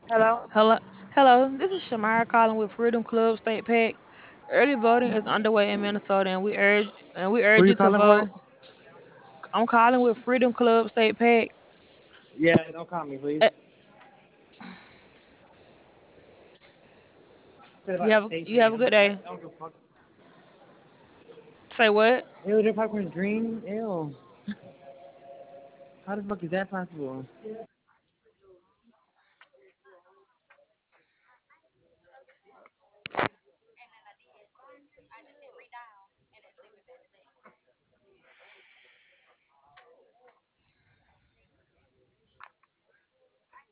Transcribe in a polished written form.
Hello? Hello, hello. This is Shamara calling with Freedom Club State PAC. Early voting is underway in Minnesota, and we urge Who you you to calling vote. for? I'm calling with Freedom Club State PAC. Yeah, don't call me, please. Uh, Said You about the have state you pay. have a good day. I don't give a fuck. Say what? Ew, their popcorn's green? Ew. How the fuck is that possible?